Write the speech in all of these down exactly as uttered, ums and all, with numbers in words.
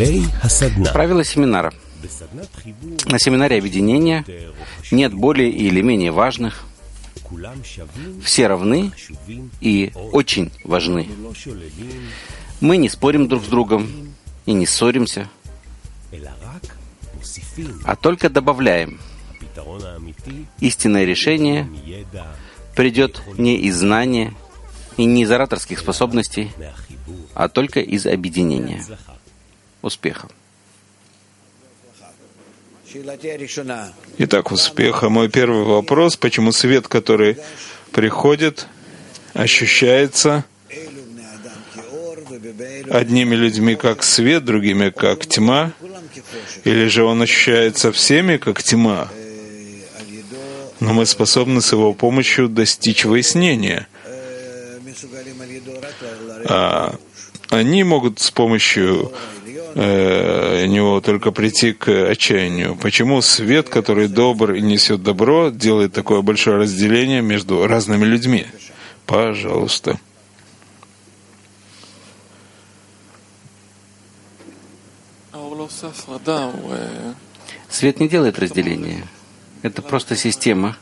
Правила семинара. На семинаре объединения нет более или менее важных. Все равны и очень важны. Мы не спорим друг с другом и не ссоримся, а только добавляем. Истинное решение придет не из знания и не из ораторских способностей, а только из объединения. Успеха! Итак, успеха. Мой первый вопрос: почему свет, который приходит, ощущается одними людьми как свет, другими как тьма, или же он ощущается всеми как тьма, но мы способны с его помощью достичь выяснения. А они могут с помощью э, него только прийти к отчаянию. Почему свет, который добр и несет добро, делает такое большое разделение между разными людьми? Пожалуйста. Свет не делает разделения. Это просто система,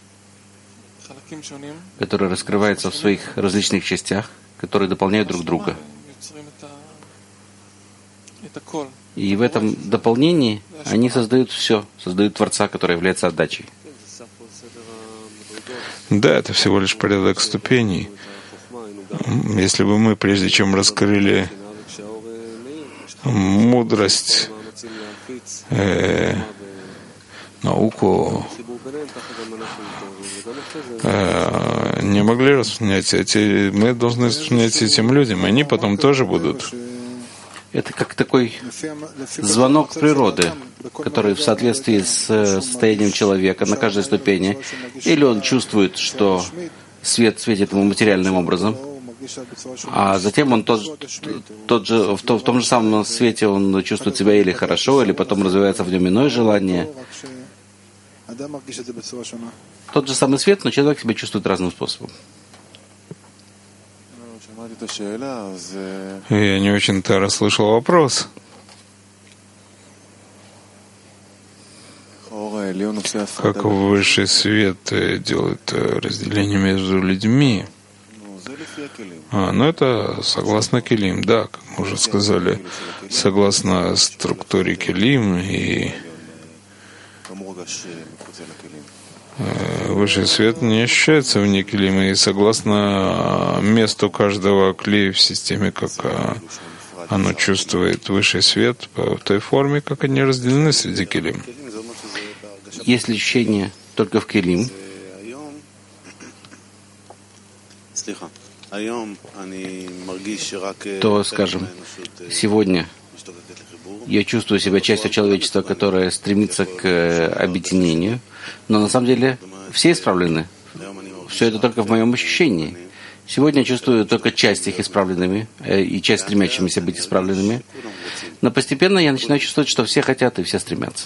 которая раскрывается в своих различных частях, которые дополняют друг друга. И в этом дополнении они создают все, создают Творца, который является отдачей. Да, это всего лишь порядок ступеней. Если бы мы, прежде чем раскрыли мудрость, э, науку, э, не могли распространять эти, мы должны распространять этим людям, и они потом тоже будут. Это как такой звонок природы, который в соответствии с состоянием человека на каждой ступени, или он чувствует, что свет светит ему материальным образом, а затем он тот, тот же, в, том, в том же самом свете он чувствует себя или хорошо, или потом развивается в нем иное желание. Тот же самый свет, но человек себя чувствует разным способом. Я не очень-то расслышал вопрос. Как высший свет делает разделение между людьми? А, ну это согласно Келим, да, как мы уже сказали, согласно структуре Келим, и высший свет не ощущается вне Келима, и согласно месту каждого клея в системе, как оно чувствует высший свет, в той форме, как они разделены среди Келим. Если ощущение только в Келим, то, скажем, сегодня я чувствую себя частью человечества, которое стремится к объединению, но на самом деле все исправлены. Все это только в моем ощущении. Сегодня я чувствую только часть их исправленными и часть стремящимися быть исправленными, но постепенно я начинаю чувствовать, что все хотят и все стремятся.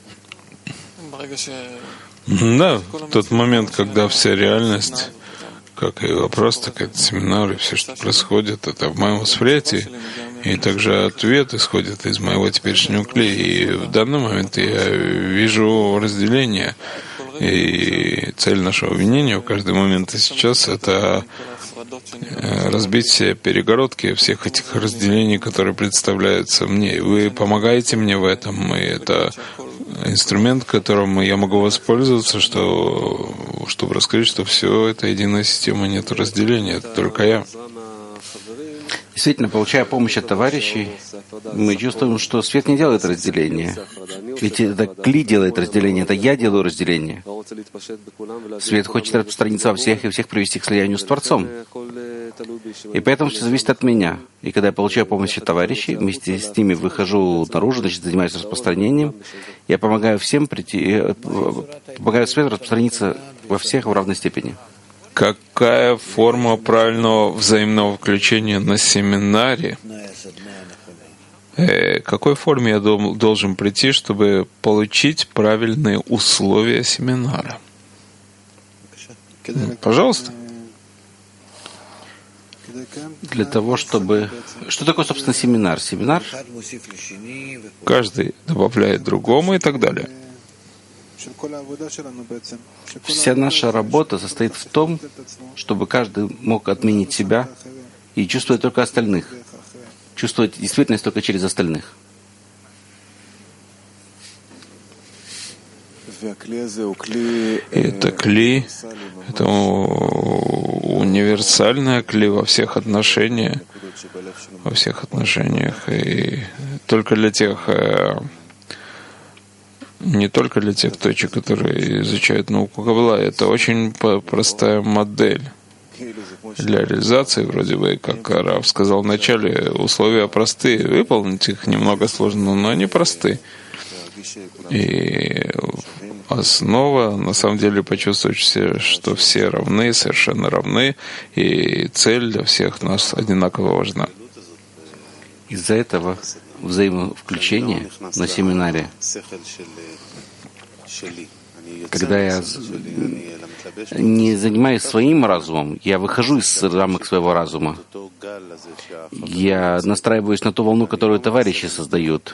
Да, в тот момент, когда вся реальность, как и вопрос, так и семинар, и все, что происходит, это в моем восприятии. И также ответ исходит из моего теперешнего клея. И в данный момент я вижу разделение. И цель нашего обвинения в каждый момент и сейчас — это разбить все перегородки всех этих разделений, которые представляются мне. И вы помогаете мне в этом, и это инструмент, которым я могу воспользоваться, что, чтобы раскрыть, что все это единая система, нет разделения, это только я. Действительно, получая помощь от товарищей, мы чувствуем, что свет не делает разделения. Ведь это Кли делает разделение, это я делаю разделение. Свет хочет распространиться во всех и всех привести к слиянию с Творцом. И поэтому все зависит от меня. И когда я получаю помощь от товарищей, вместе с ними выхожу наружу, значит, занимаюсь распространением, я помогаю всем прийти, помогаю свету распространиться во всех в равной степени. Какая форма правильного взаимного включения на семинаре? Э, какой форме я дол- должен прийти, чтобы получить правильные условия семинара? для того, чтобы... Что такое, собственно, семинар? Семинар? Каждый добавляет другому и так далее. Вся наша работа состоит в том, чтобы каждый мог отменить себя и чувствовать только остальных. Чувствовать действительность только через остальных. Это кли, это универсальная кли во всех отношениях, во всех отношениях, и только для тех, не только для тех точек, которые изучают науку Каббала, это очень простая модель для реализации, вроде бы, как Рав сказал вначале, условия простые, выполнить их немного сложно, но они просты. И основа, на самом деле, почувствовать, что все равны, совершенно равны, и цель для всех нас одинаково важна. Из-за этого взаимовключения на семинаре, когда я не занимаюсь своим разумом, я выхожу из рамок своего разума, я настраиваюсь на ту волну, которую товарищи создают,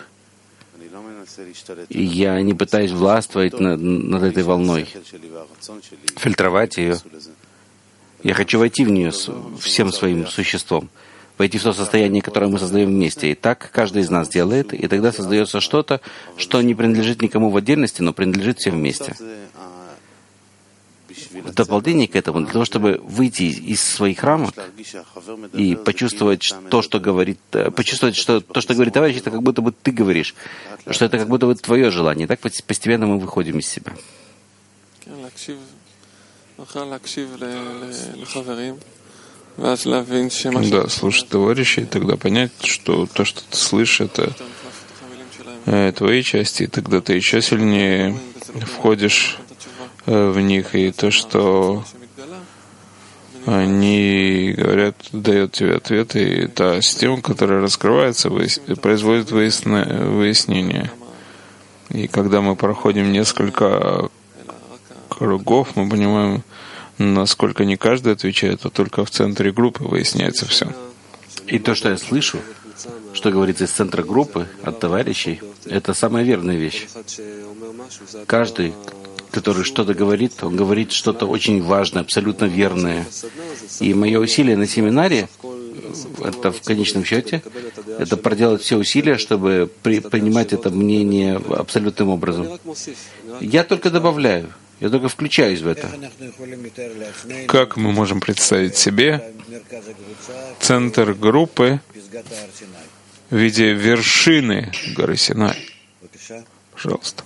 и я не пытаюсь властвовать над, над этой волной, фильтровать ее. Я хочу войти в нее всем своим существом, войти в то состояние, которое мы создаем вместе. И так каждый из нас делает, и тогда создается что-то, что не принадлежит никому в отдельности, но принадлежит всем вместе. В дополнение к этому, для того, чтобы выйти из своих рамок и почувствовать то, что говорит, почувствовать, что то, что говорит товарищ, это как будто бы ты говоришь, что это как будто бы твое желание. Так постепенно мы выходим из себя. Да, слушать товарищей, и тогда понять, что то, что ты слышишь, это твои части, и тогда ты еще сильнее входишь в них, и то, что они говорят, дает тебе ответы, и та система, которая раскрывается, производит выяснение. И когда мы проходим несколько кругов, мы понимаем, насколько не каждый отвечает, а только в центре группы выясняется все. И то, что я слышу, что говорится из центра группы, от товарищей, это самая верная вещь. Каждый, который что-то говорит, он говорит что-то очень важное, абсолютно верное. И мое усилие на семинаре, это в конечном счете, это проделать все усилия, чтобы при, принимать это мнение абсолютным образом. Я только добавляю, я только включаюсь в это. Как мы можем представить себе центр группы в виде вершины горы Синай? Пожалуйста.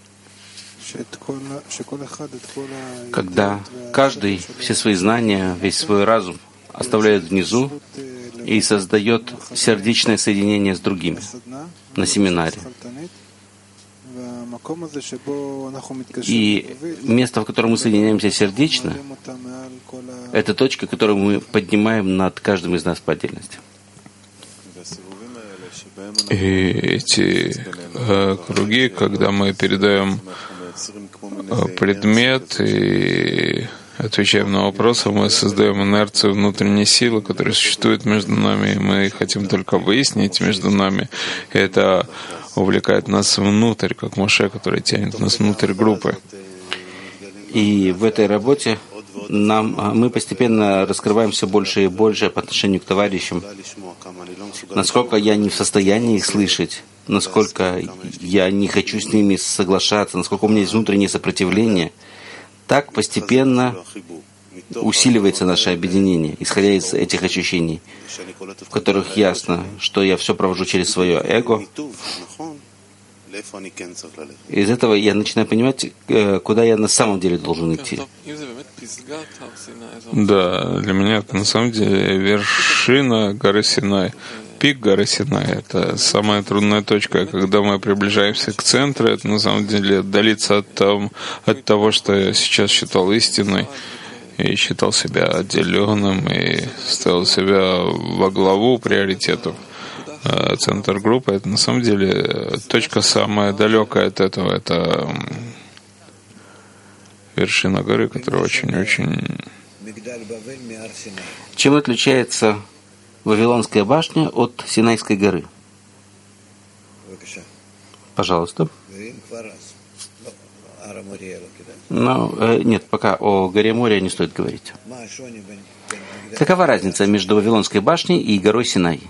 Когда каждый все свои знания, весь свой разум оставляет внизу и создает сердечное соединение с другими на семинаре. И место, в котором мы соединяемся сердечно, это точка, которую мы поднимаем над каждым из нас по отдельности. И эти э, круги, когда мы передаем предмет и отвечаем на вопросы, мы создаем инерцию внутренней силы, которая существует между нами, и мы хотим только выяснить между нами. И это увлекает нас внутрь, как Моше, который тянет нас внутрь группы. И в этой работе нам, мы постепенно раскрываем все больше и больше по отношению к товарищам. Насколько я не в состоянии их слышать, насколько я не хочу с ними соглашаться, насколько у меня есть внутреннее сопротивление, так постепенно усиливается наше объединение, исходя из этих ощущений, в которых ясно, что я все провожу через свое эго. Из этого я начинаю понимать, куда я на самом деле должен идти. Да, для меня это на самом деле вершина горы Синай. Пик горы Синай — это самая трудная точка. Когда мы приближаемся к центру, это на самом деле отдалиться от, там, от того, что я сейчас считал истиной, и считал себя отделенным, и ставил себя во главу приоритетов. Центр группы — это на самом деле точка самая далекая от этого. Это вершина горы, которая очень-очень Чем отличается Вавилонская башня от Синайской горы? Пожалуйста. Но э, нет, пока о горе Мория не стоит говорить. Какова разница между Вавилонской башней и горой Синай?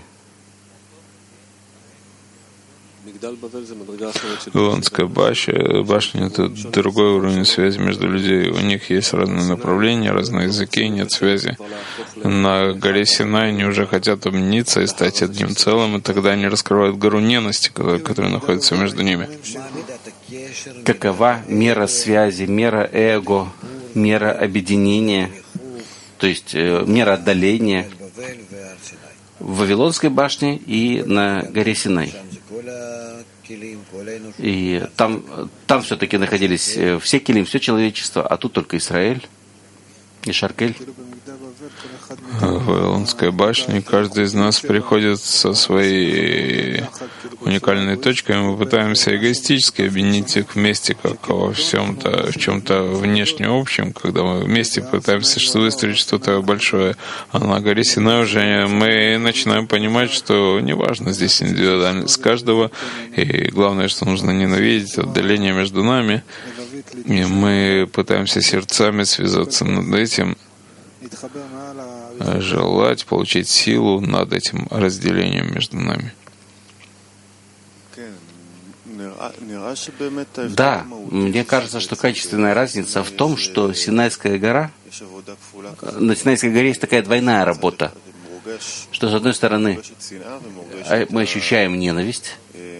Вавилонская башня, башня — это другой уровень связи между людьми. У них есть разные направления, разные языки, нет связи. На горе Синай они уже хотят объединиться и стать одним целым, и тогда они раскрывают гору ненависти, которая, которая находится между ними. Какова мера связи, мера эго, мера объединения, то есть э, мера отдаления в Вавилонской башне и на горе Синай? И там, там все-таки находились все килим, все человечество, а тут только Израиль и Шаркель. В Вавилонской башне каждый из нас приходит со своей уникальной точкой, и мы пытаемся эгоистически объединить их вместе, как во всем-то, в чем-то внешне общем, когда мы вместе пытаемся выстроить что-то большое. А на горе Синай уже мы начинаем понимать, что неважно здесь индивидуальность каждого, и главное, что нужно ненавидеть отдаление между нами, и мы пытаемся сердцами связаться над этим, желать получить силу над этим разделением между нами. Да, мне кажется, что качественная разница в том, что Синайская гора, на Синайской горе есть такая двойная работа, что с одной стороны мы ощущаем ненависть,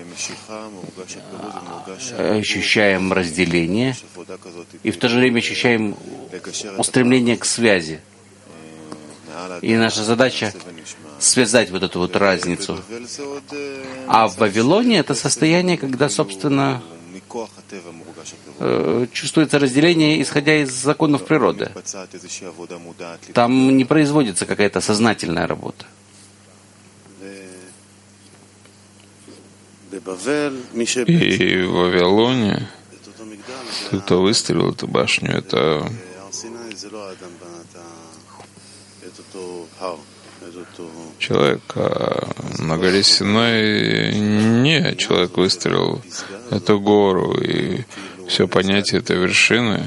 ощущаем разделение, и в то же время ощущаем устремление к связи. И наша задача — связать вот эту вот разницу. А в Вавилоне это состояние, когда, собственно, чувствуется разделение, исходя из законов природы. Там не производится какая-то сознательная работа. И в Вавилоне кто выстрелил эту башню, это человек, а на горе Синай не человек выстрелил эту гору, и все понятие этой вершины,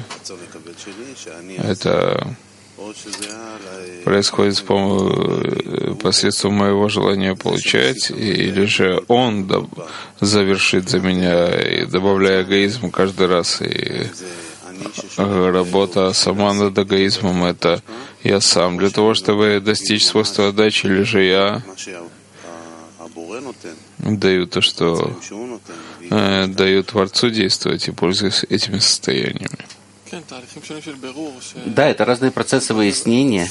это происходит посредством моего желания получать, или же он завершит за меня, и добавляя эгоизм каждый раз. И работа сама над эгоизмом — это я сам. Для того, чтобы достичь свойства отдачи, или же я даю то, что э, даю Творцу действовать, и пользуюсь этими состояниями. Да, это разные процессы выяснения.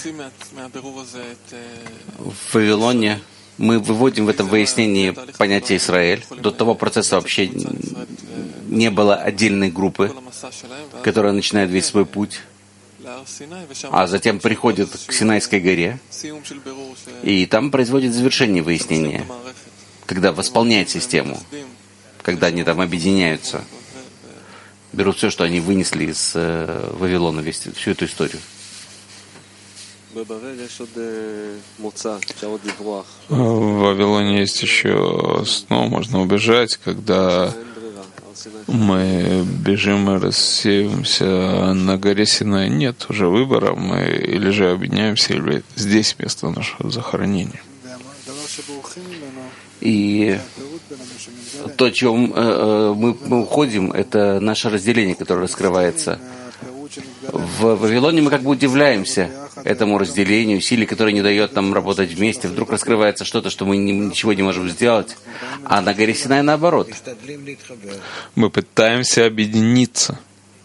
В Вавилоне мы выводим в этом выяснении понятие Израиль. До того процесса вообще не было отдельной группы, которая начинает весь свой путь, а затем приходит к Синайской горе, и там производит завершение выяснения, когда восполняет систему, когда они там объединяются, берут все, что они вынесли из э, Вавилона, весь, всю эту историю. В Вавилоне есть еще снова можно убежать, когда мы бежим и рассеиваемся на горе Синай. Нет уже выбора, мы или же объединяемся, или здесь место нашего захоронения. И то, чем э, мы, мы уходим, это наше разделение, которое раскрывается. В Вавилоне мы как бы удивляемся этому разделению, силе, которая не дает нам работать вместе. Вдруг раскрывается что-то, что мы не, ничего не можем сделать. А на горе Синай наоборот. Мы пытаемся объединиться.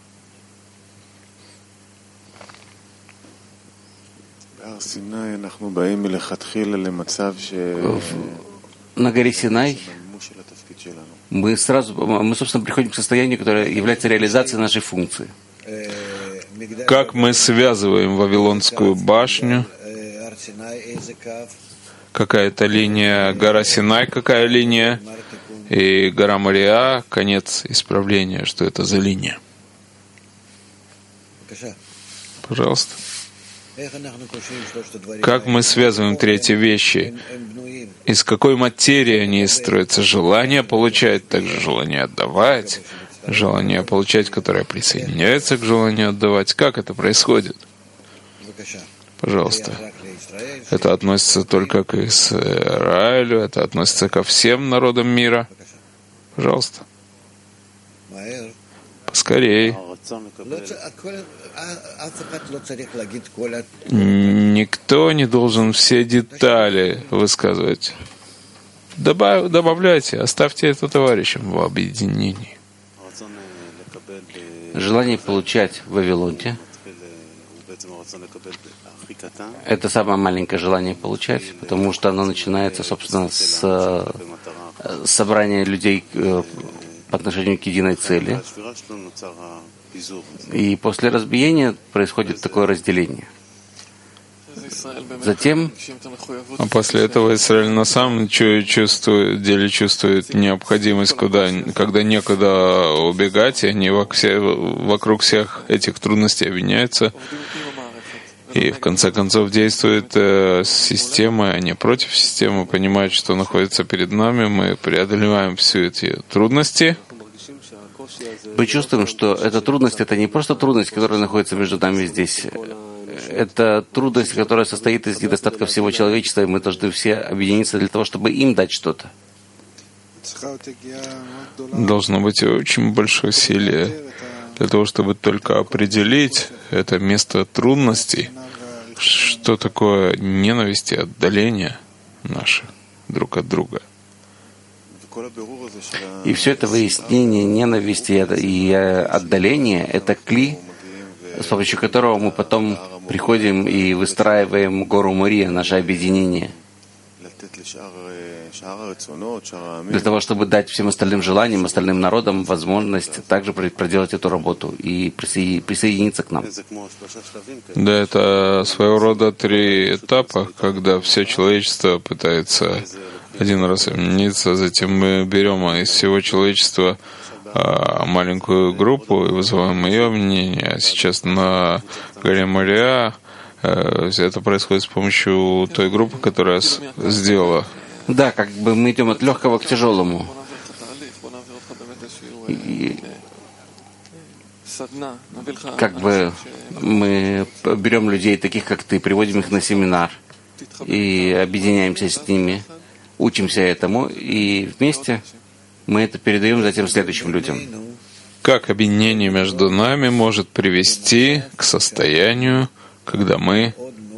На горе Синай мы сразу, мы, собственно, приходим к состоянию, которое является реализацией нашей функции. Как мы связываем Вавилонскую башню? Какая-то линия, гора Синай, какая линия? И гора Мория, конец исправления. Что это за линия? Пожалуйста. Как мы связываем третьи вещи? Из какой материи они строятся? Желание получать, также желание отдавать, желание получать, которое присоединяется к желанию отдавать. Как это происходит? Пожалуйста. Это относится только к Израилю, это относится ко всем народам мира. Пожалуйста. Поскорей. Никто не должен все детали высказывать. Добав, добавляйте, оставьте это товарищам в объединении. Желание получать в Вавилоне — это самое маленькое желание получать, потому что оно начинается, собственно, с собрания людей по отношению к единой цели. И после разбиения происходит такое разделение. Затем, а после этого Израиль на самом чувствует, деле чувствует необходимость, куда, когда некуда убегать, и они вокруг всех этих трудностей объединяются. И в конце концов действует э, система, а не против системы, понимают, что находится перед нами, мы преодолеваем все эти трудности. Мы чувствуем, что эта трудность — это не просто трудность, которая находится между нами здесь. Это трудность, которая состоит из недостатка всего человечества, и мы должны все объединиться для того, чтобы им дать что-то. Должно быть очень большое усилие для того, чтобы только определить это место трудностей, что такое ненависть и отдаление наши друг от друга. И все это выяснение ненависти и отдаления — это кли, с помощью которого мы потом приходим и выстраиваем гору Мория, наше объединение, для того, чтобы дать всем остальным желаниям, остальным народам возможность также проделать эту работу и присоединиться к нам. Да, это своего рода три этапа, когда все человечество пытается один раз объединиться, затем мы берем из всего человечества маленькую группу и вызываем ее объединение. А сейчас на горе Мория это происходит с помощью той группы, которая сделала. Да, как бы мы идем от легкого к тяжелому. И как бы мы берем людей, таких как ты, приводим их на семинар и объединяемся с ними, учимся этому, и вместе мы это передаем затем следующим людям. Как объединение между нами может привести к состоянию, когда мы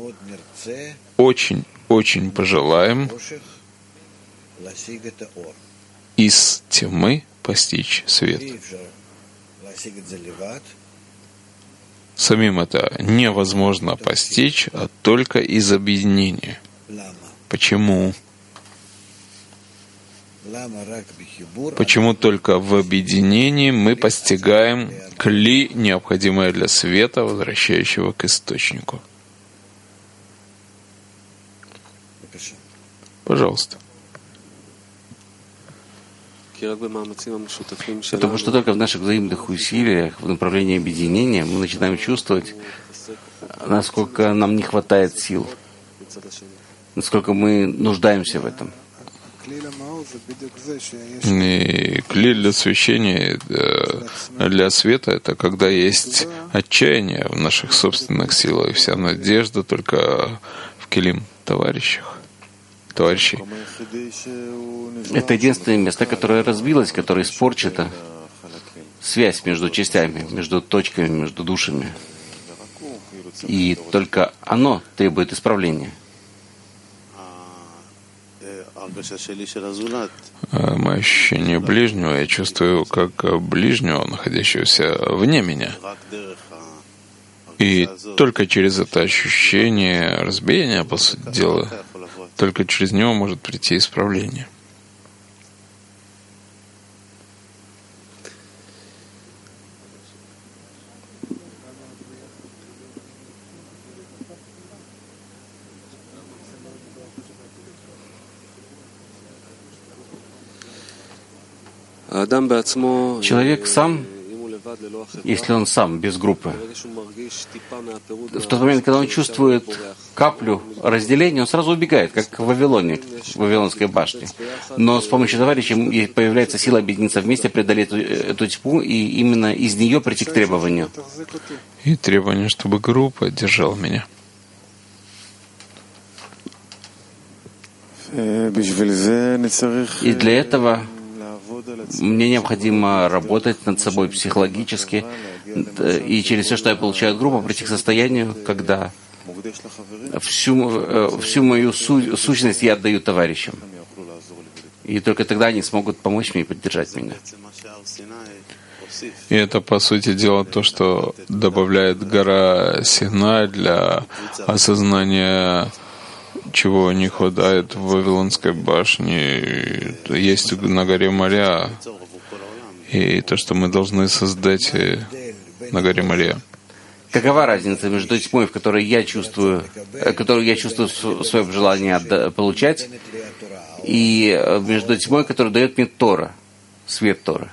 очень-очень пожелаем из тьмы постичь свет. Самим это невозможно постичь, а только из объединения. Почему? Почему только в объединении мы постигаем кли, необходимое для света, возвращающего к источнику? Пожалуйста. Потому что только в наших взаимных усилиях в направлении объединения мы начинаем чувствовать, насколько нам не хватает сил, насколько мы нуждаемся в этом. И кли для освещения, для света — это когда есть отчаяние в наших собственных силах, и вся надежда только в килим товарищах, товарищей. Это единственное место, которое разбилось, которое испорчено, связь между частями, между точками, между душами. И только оно требует исправления. Мое ощущение ближнего, я чувствую как ближнего, находящегося вне меня. И только через это ощущение разбиения, по сути дела, только через него может прийти исправление. Человек сам, если он сам, без группы. В тот момент, когда он чувствует каплю разделения, он сразу убегает, как в Вавилоне, в Вавилонской башне. Но с помощью товарищей появляется сила объединиться вместе, преодолеть эту, эту тьму и именно из нее прийти к требованию. И требование, чтобы группа держала меня. И для этого мне необходимо работать над собой психологически и через все, что я получаю от группы, прийти к состоянию, когда всю, всю мою су- сущность я отдаю товарищам. И только тогда они смогут помочь мне и поддержать меня. И это, по сути дела, то, что добавляет гора Синай для осознания, чего не хватает в Вавилонской башне. Есть на горе Мария, и то, что мы должны создать на горе Мария. Какова разница между тьмой, в которой я чувствую, которую я чувствую в своем желании отда- получать, и между тьмой, которую дает мне Тора, свет Торы?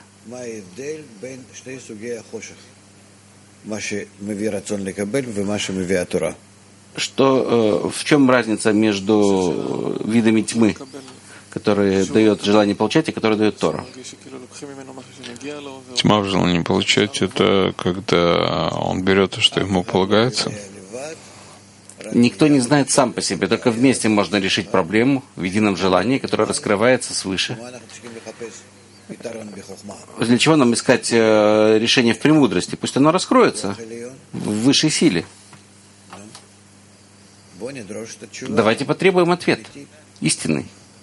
Что, в чем разница между видами тьмы, которые дает желание получать, и которые дает Тора? Тьма в желании получать — это когда он берет то, что ему полагается. Никто не знает сам по себе, только вместе можно решить проблему в едином желании, которое раскрывается свыше. Для чего нам искать решение в премудрости? Пусть оно раскроется в высшей силе. Давайте потребуем ответ, истинный.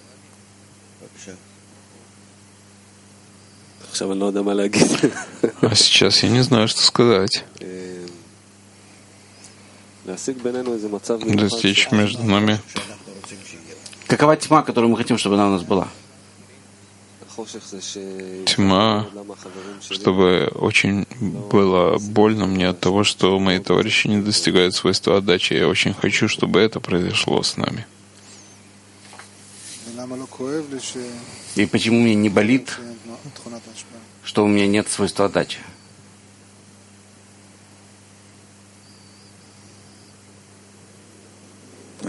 А сейчас я не знаю, что сказать. Достичь между нами. Какова тьма, которую мы хотим, чтобы она у нас была? Тьма, чтобы очень было больно мне от того, что мои товарищи не достигают свойства отдачи. Я очень хочу, чтобы это произошло с нами. И почему мне не болит, что у меня нет свойства отдачи? Я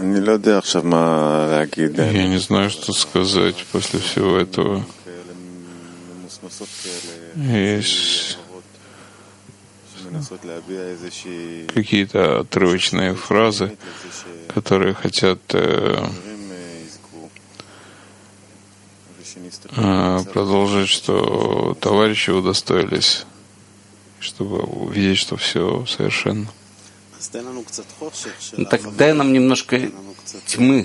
не знаю, что сказать после всего этого. Есть какие-то отрывочные фразы, которые хотят э, э, продолжить, что товарищи удостоились, чтобы увидеть, что все совершенно. Ну, так дай нам немножко тьмы,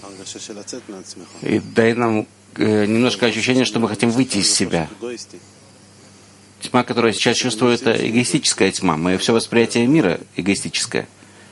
и дай нам э, немножко ощущения, что мы хотим выйти из себя. Тьма, которую я сейчас чувствую, это эгоистическая тьма. Мое все восприятие мира эгоистическое.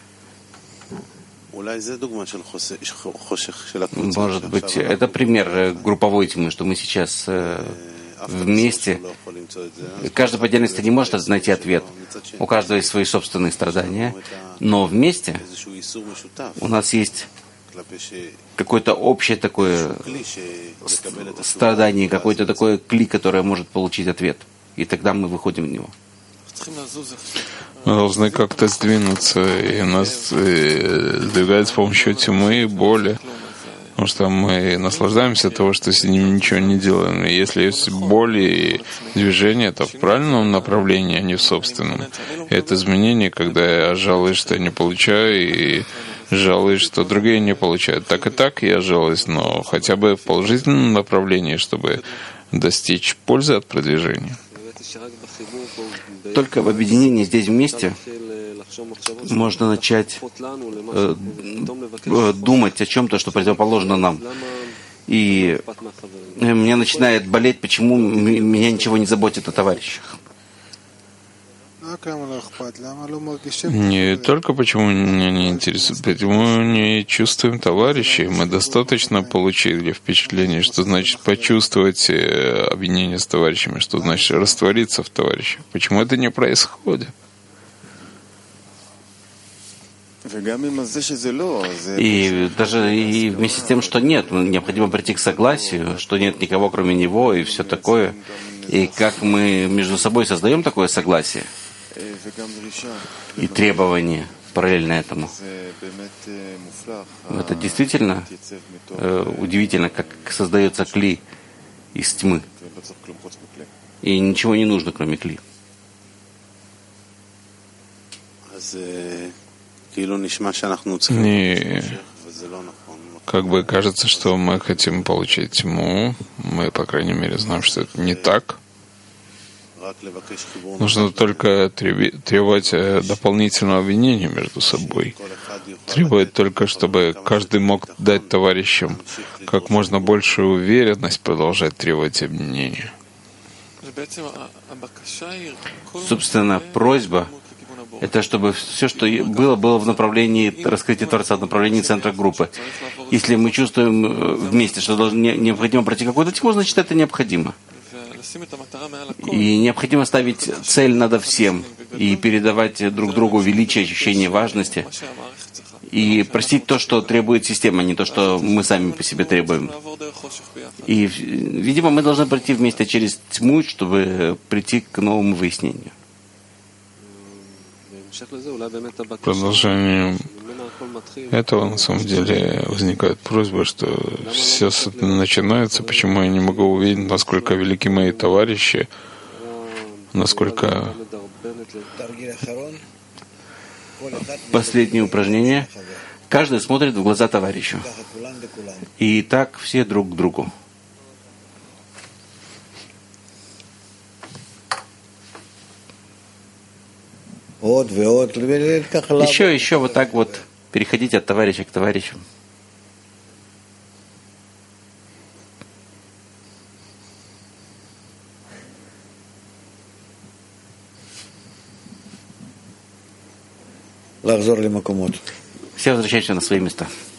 Может быть, это пример групповой тьмы, что мы сейчас э, вместе. Каждый по отдельности не может найти ответ. У каждого есть свои собственные страдания. Но вместе у нас есть какое-то общее такое страдание, какой-то такой кли, которое может получить ответ. И тогда мы выходим в него. Мы должны как-то сдвинуться, и нас сдвигает с помощью тьмы и боли. Потому что мы наслаждаемся от того, что с ним ничего не делаем. И если есть боль и движение, то в правильном направлении, а не в собственном. И это изменение, когда я жалуюсь, что я не получаю, и жалуюсь, что другие не получают. Так и так я жалуюсь, но хотя бы в положительном направлении, чтобы достичь пользы от продвижения. Только в объединении здесь вместе можно начать э, э, думать о чем-то, что противоположно нам. И мне начинает болеть, почему меня ничего не заботит о товарищах. Не только почему меня не интересует, почему мы не чувствуем товарищей. Мы достаточно получили впечатление, что значит почувствовать объединение с товарищами, что значит раствориться в товарищах. Почему это не происходит? И даже и вместе с тем, что нет, необходимо прийти к согласию, что нет никого, кроме него, и все такое. И как мы между собой создаем такое согласие и требование параллельно этому. Это действительно э, удивительно, как создается кли из тьмы. И ничего не нужно, кроме кли. И как бы кажется, что мы хотим получить тьму. Мы, по крайней мере, знаем, что это не так. Нужно только требовать дополнительного обвинения между собой. Требовать только, чтобы каждый мог дать товарищам как можно большую уверенность продолжать требовать обвинения. Собственно, просьба — это чтобы все, что было, было в направлении раскрытия Творца, в направлении центра группы. Если мы чувствуем вместе, что должно, необходимо пройти какую-то тьму, значит, это необходимо. И необходимо ставить цель над всем и передавать друг другу величие, ощущение важности и простить то, что требует система, а не то, что мы сами по себе требуем. И, видимо, мы должны пройти вместе через тьму, чтобы прийти к новому выяснению. Продолжением этого, на самом деле, возникает просьба, что все начинается, почему я не могу увидеть, насколько велики мои товарищи, насколько... Последнее упражнение. Каждый смотрит в глаза товарищу. И так все друг к другу. Еще, еще вот так вот переходить от товарища к товарищу. Все возвращаются на свои места.